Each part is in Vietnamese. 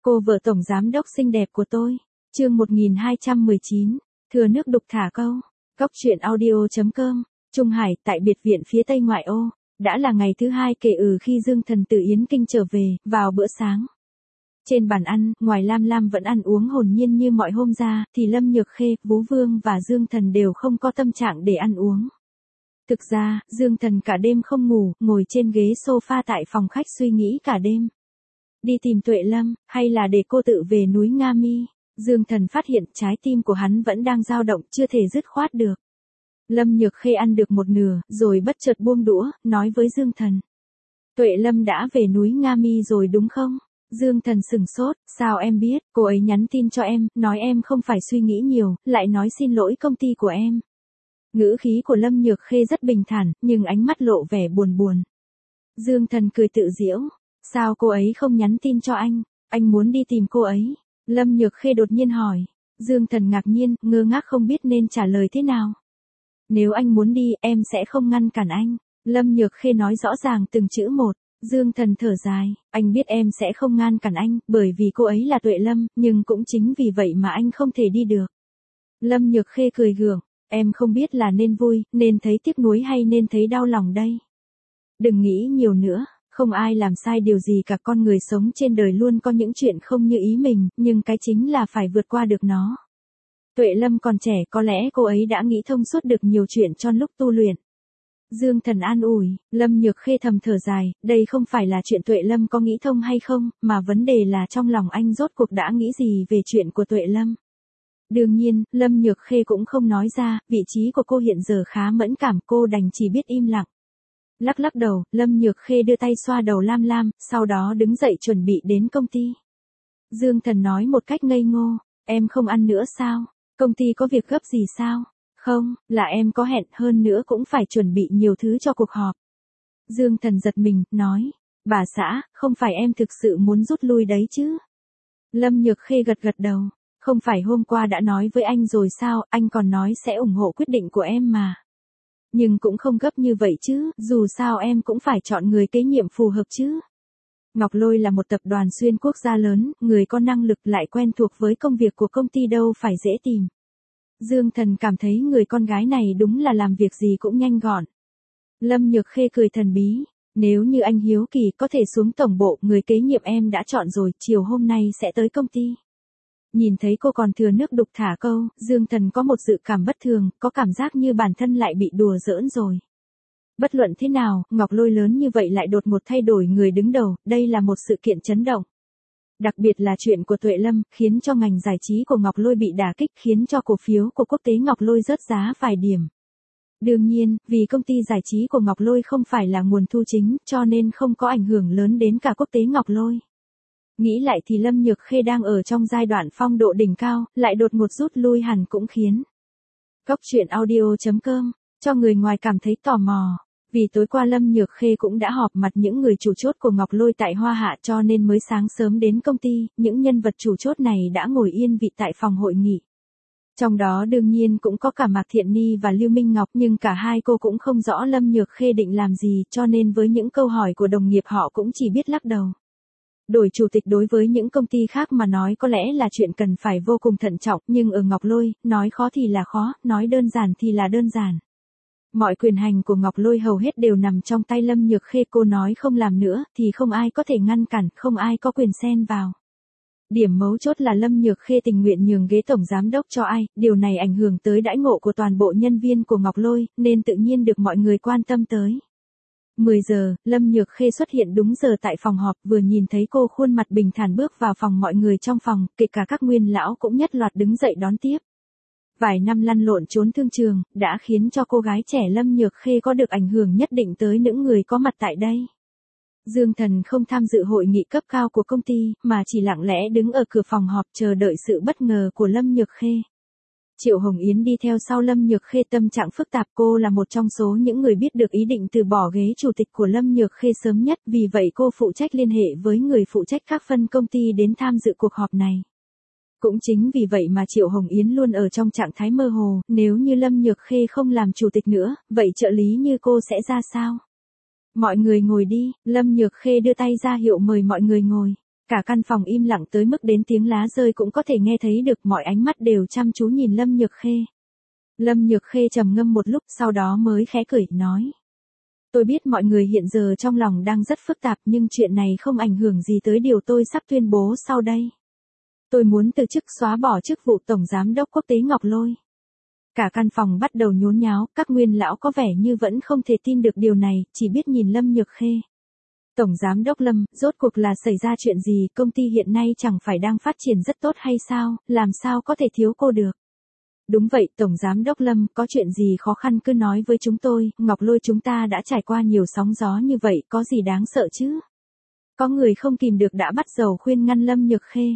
Cô vợ tổng giám đốc xinh đẹp của tôi. Chương 1219. Thừa nước đục thả câu. Cóc truyện audio.com. Trung Hải, tại biệt viện phía tây ngoại ô. Đã là ngày thứ hai kể khi Dương Thần từ Yến Kinh trở về, vào bữa sáng. Trên bàn ăn, ngoài Lam Lam vẫn ăn uống hồn nhiên như mọi hôm ra, thì Lâm Nhược Khê, Vũ Vương và Dương Thần đều không có tâm trạng để ăn uống. Thực ra, Dương Thần cả đêm không ngủ, ngồi trên ghế sofa tại phòng khách suy nghĩ cả đêm. Đi tìm Tuệ Lâm, hay là để cô tự về núi Nga Mi? Dương Thần phát hiện trái tim của hắn vẫn đang dao động, chưa thể dứt khoát được. Lâm Nhược Khê ăn được một nửa, rồi bất chợt buông đũa, nói với Dương Thần. Tuệ Lâm đã về núi Nga Mi rồi đúng không? Dương Thần sửng sốt, sao em biết? Cô ấy nhắn tin cho em, nói em không phải suy nghĩ nhiều, lại nói xin lỗi công ty của em. Ngữ khí của Lâm Nhược Khê rất bình thản, nhưng ánh mắt lộ vẻ buồn buồn. Dương Thần cười tự giễu. Sao cô ấy không nhắn tin cho anh muốn đi tìm cô ấy. Lâm Nhược Khê đột nhiên hỏi. Dương Thần ngạc nhiên, ngơ ngác không biết nên trả lời thế nào. Nếu anh muốn đi, em sẽ không ngăn cản anh. Lâm Nhược Khê nói rõ ràng từng chữ một. Dương Thần thở dài, anh biết em sẽ không ngăn cản anh, bởi vì cô ấy là Tuệ Lâm, nhưng cũng chính vì vậy mà anh không thể đi được. Lâm Nhược Khê cười gượng, em không biết là nên vui, nên thấy tiếc nuối hay nên thấy đau lòng đây. Đừng nghĩ nhiều nữa. Không ai làm sai điều gì cả, con người sống trên đời luôn có những chuyện không như ý mình, nhưng cái chính là phải vượt qua được nó. Tuệ Lâm còn trẻ, có lẽ cô ấy đã nghĩ thông suốt được nhiều chuyện trong lúc tu luyện. Dương Thần an ủi, Lâm Nhược Khê thầm thở dài, đây không phải là chuyện Tuệ Lâm có nghĩ thông hay không, mà vấn đề là trong lòng anh rốt cuộc đã nghĩ gì về chuyện của Tuệ Lâm. Đương nhiên, Lâm Nhược Khê cũng không nói ra, vị trí của cô hiện giờ khá mẫn cảm, cô đành chỉ biết im lặng. Lắc lắc đầu, Lâm Nhược Khê đưa tay xoa đầu Lam Lam, sau đó đứng dậy chuẩn bị đến công ty. Dương Thần nói một cách ngây ngô, em không ăn nữa sao? Công ty có việc gấp gì sao? Không, là em có hẹn, hơn nữa cũng phải chuẩn bị nhiều thứ cho cuộc họp. Dương Thần giật mình, nói, bà xã, không phải em thực sự muốn rút lui đấy chứ? Lâm Nhược Khê gật gật đầu, không phải hôm qua đã nói với anh rồi sao, anh còn nói sẽ ủng hộ quyết định của em mà. Nhưng cũng không gấp như vậy chứ, dù sao em cũng phải chọn người kế nhiệm phù hợp chứ. Ngọc Lôi là một tập đoàn xuyên quốc gia lớn, người có năng lực lại quen thuộc với công việc của công ty đâu phải dễ tìm. Dương Thần cảm thấy người con gái này đúng là làm việc gì cũng nhanh gọn. Lâm Nhược Khê cười thần bí, nếu như anh hiếu kỳ có thể xuống tổng bộ, người kế nhiệm em đã chọn rồi, chiều hôm nay sẽ tới công ty. Nhìn thấy cô còn thừa nước đục thả câu, Dương Thần có một dự cảm bất thường, có cảm giác như bản thân lại bị đùa giỡn rồi. Bất luận thế nào, Ngọc Lôi lớn như vậy lại đột ngột thay đổi người đứng đầu, đây là một sự kiện chấn động. Đặc biệt là chuyện của Tuệ Lâm, khiến cho ngành giải trí của Ngọc Lôi bị đả kích, khiến cho cổ phiếu của quốc tế Ngọc Lôi rớt giá vài điểm. Đương nhiên, vì công ty giải trí của Ngọc Lôi không phải là nguồn thu chính, cho nên không có ảnh hưởng lớn đến cả quốc tế Ngọc Lôi. Nghĩ lại thì Lâm Nhược Khê đang ở trong giai đoạn phong độ đỉnh cao, lại đột ngột rút lui hẳn cũng khiến Cóc truyện audio.com cho người ngoài cảm thấy tò mò. Vì tối qua Lâm Nhược Khê cũng đã họp mặt những người chủ chốt của Ngọc Lôi tại Hoa Hạ, cho nên mới sáng sớm đến công ty, những nhân vật chủ chốt này đã ngồi yên vị tại phòng hội nghị. Trong đó đương nhiên cũng có cả Mạc Thiện Ni và Lưu Minh Ngọc, nhưng cả hai cô cũng không rõ Lâm Nhược Khê định làm gì, cho nên với những câu hỏi của đồng nghiệp họ cũng chỉ biết lắc đầu. Đổi chủ tịch đối với những công ty khác mà nói có lẽ là chuyện cần phải vô cùng thận trọng, nhưng ở Ngọc Lôi, nói khó thì là khó, nói đơn giản thì là đơn giản. Mọi quyền hành của Ngọc Lôi hầu hết đều nằm trong tay Lâm Nhược Khê, cô nói không làm nữa, thì không ai có thể ngăn cản, không ai có quyền xen vào. Điểm mấu chốt là Lâm Nhược Khê tình nguyện nhường ghế tổng giám đốc cho ai, điều này ảnh hưởng tới đãi ngộ của toàn bộ nhân viên của Ngọc Lôi, nên tự nhiên được mọi người quan tâm tới. 10 giờ, Lâm Nhược Khê xuất hiện đúng giờ tại phòng họp, vừa nhìn thấy cô khuôn mặt bình thản bước vào phòng, mọi người trong phòng, kể cả các nguyên lão cũng nhất loạt đứng dậy đón tiếp. Vài năm lăn lộn trốn thương trường, đã khiến cho cô gái trẻ Lâm Nhược Khê có được ảnh hưởng nhất định tới những người có mặt tại đây. Dương Thần không tham dự hội nghị cấp cao của công ty, mà chỉ lặng lẽ đứng ở cửa phòng họp chờ đợi sự bất ngờ của Lâm Nhược Khê. Triệu Hồng Yến đi theo sau Lâm Nhược Khê, tâm trạng phức tạp, cô là một trong số những người biết được ý định từ bỏ ghế chủ tịch của Lâm Nhược Khê sớm nhất, vì vậy cô phụ trách liên hệ với người phụ trách các phân công ty đến tham dự cuộc họp này. Cũng chính vì vậy mà Triệu Hồng Yến luôn ở trong trạng thái mơ hồ, nếu như Lâm Nhược Khê không làm chủ tịch nữa, vậy trợ lý như cô sẽ ra sao? Mọi người ngồi đi, Lâm Nhược Khê đưa tay ra hiệu mời mọi người ngồi. Cả căn phòng im lặng tới mức đến tiếng lá rơi cũng có thể nghe thấy được, mọi ánh mắt đều chăm chú nhìn Lâm Nhược Khê. Lâm Nhược Khê trầm ngâm một lúc sau đó mới khẽ cười, nói. Tôi biết mọi người hiện giờ trong lòng đang rất phức tạp nhưng chuyện này không ảnh hưởng gì tới điều tôi sắp tuyên bố sau đây. Tôi muốn từ chức, xóa bỏ chức vụ Tổng Giám đốc Quốc tế Ngọc Lôi. Cả căn phòng bắt đầu nhốn nháo, các nguyên lão có vẻ như vẫn không thể tin được điều này, chỉ biết nhìn Lâm Nhược Khê. Tổng Giám đốc Lâm, rốt cuộc là xảy ra chuyện gì, công ty hiện nay chẳng phải đang phát triển rất tốt hay sao, làm sao có thể thiếu cô được. Đúng vậy, Tổng Giám đốc Lâm, có chuyện gì khó khăn cứ nói với chúng tôi, Ngọc Lôi chúng ta đã trải qua nhiều sóng gió như vậy, có gì đáng sợ chứ. Có người không kìm được đã bắt dầu khuyên ngăn Lâm Nhược Khê.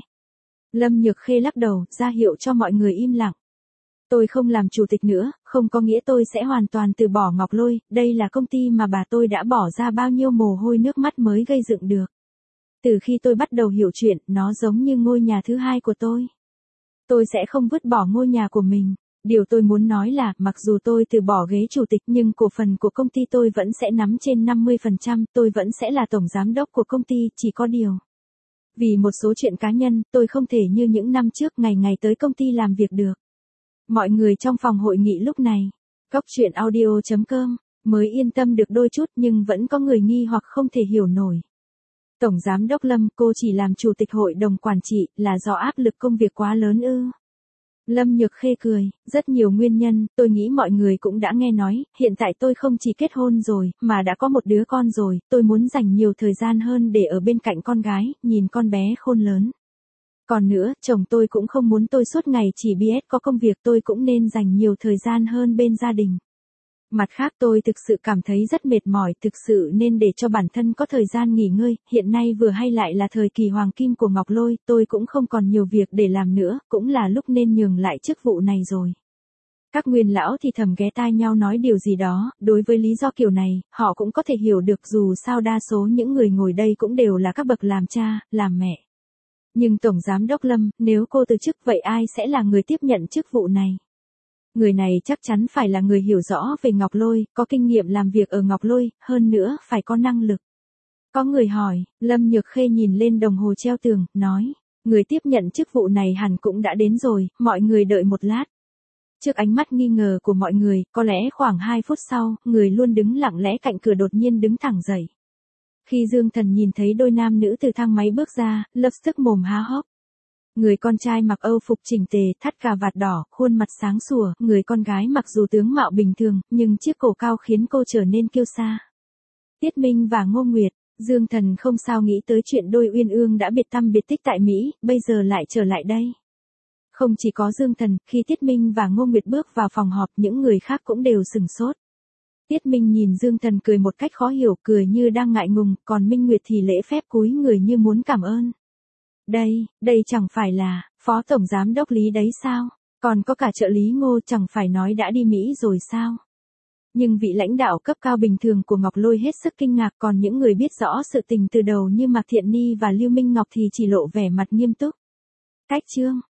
Lâm Nhược Khê lắc đầu, ra hiệu cho mọi người im lặng. Tôi không làm chủ tịch nữa, không có nghĩa tôi sẽ hoàn toàn từ bỏ Ngọc Lôi, đây là công ty mà bà tôi đã bỏ ra bao nhiêu mồ hôi nước mắt mới gây dựng được. Từ khi tôi bắt đầu hiểu chuyện, nó giống như ngôi nhà thứ hai của tôi. Tôi sẽ không vứt bỏ ngôi nhà của mình. Điều tôi muốn nói là, mặc dù tôi từ bỏ ghế chủ tịch nhưng cổ phần của công ty tôi vẫn sẽ nắm trên 50%, tôi vẫn sẽ là tổng giám đốc của công ty, chỉ có điều. Vì một số chuyện cá nhân, tôi không thể như những năm trước ngày ngày tới công ty làm việc được. Mọi người trong phòng hội nghị lúc này, goctruyện.audio.com, mới yên tâm được đôi chút nhưng vẫn có người nghi hoặc không thể hiểu nổi. Tổng Giám đốc Lâm, cô chỉ làm chủ tịch hội đồng quản trị, là do áp lực công việc quá lớn ư? Lâm Nhược Khê cười, rất nhiều nguyên nhân, tôi nghĩ mọi người cũng đã nghe nói, hiện tại tôi không chỉ kết hôn rồi, mà đã có một đứa con rồi, tôi muốn dành nhiều thời gian hơn để ở bên cạnh con gái, nhìn con bé khôn lớn. Còn nữa, chồng tôi cũng không muốn tôi suốt ngày chỉ biết có công việc, tôi cũng nên dành nhiều thời gian hơn bên gia đình. Mặt khác tôi thực sự cảm thấy rất mệt mỏi, thực sự nên để cho bản thân có thời gian nghỉ ngơi, hiện nay vừa hay lại là thời kỳ hoàng kim của Ngọc Lôi, tôi cũng không còn nhiều việc để làm nữa, cũng là lúc nên nhường lại chức vụ này rồi. Các nguyên lão thì thầm ghé tai nhau nói điều gì đó, đối với lý do kiểu này, họ cũng có thể hiểu được dù sao đa số những người ngồi đây cũng đều là các bậc làm cha, làm mẹ. Nhưng Tổng Giám đốc Lâm, nếu cô từ chức vậy ai sẽ là người tiếp nhận chức vụ này? Người này chắc chắn phải là người hiểu rõ về Ngọc Lôi, có kinh nghiệm làm việc ở Ngọc Lôi, hơn nữa phải có năng lực. Có người hỏi, Lâm Nhược Khê nhìn lên đồng hồ treo tường, nói, người tiếp nhận chức vụ này hẳn cũng đã đến rồi, mọi người đợi một lát. Trước ánh mắt nghi ngờ của mọi người, có lẽ khoảng 2 phút sau, người luôn đứng lặng lẽ cạnh cửa đột nhiên đứng thẳng dậy. Khi Dương Thần nhìn thấy đôi nam nữ từ thang máy bước ra, lập tức mồm há hốc. Người con trai mặc Âu phục chỉnh tề, thắt cà vạt đỏ, khuôn mặt sáng sủa, người con gái mặc dù tướng mạo bình thường, nhưng chiếc cổ cao khiến cô trở nên kiêu sa. Tiết Minh và Ngô Nguyệt, Dương Thần không sao nghĩ tới chuyện đôi uyên ương đã biệt tăm biệt tích tại Mỹ, bây giờ lại trở lại đây. Không chỉ có Dương Thần, khi Tiết Minh và Ngô Nguyệt bước vào phòng họp, những người khác cũng đều sửng sốt. Tiết Minh nhìn Dương Thần cười một cách khó hiểu, cười như đang ngại ngùng, còn Minh Nguyệt thì lễ phép cúi người như muốn cảm ơn. Đây chẳng phải là, Phó Tổng Giám đốc Lý đấy sao? Còn có cả trợ lý Ngô chẳng phải nói đã đi Mỹ rồi sao? Nhưng vị lãnh đạo cấp cao bình thường của Ngọc Lôi hết sức kinh ngạc, còn những người biết rõ sự tình từ đầu như Mạc Thiện Ni và Lưu Minh Ngọc thì chỉ lộ vẻ mặt nghiêm túc. Cách chương.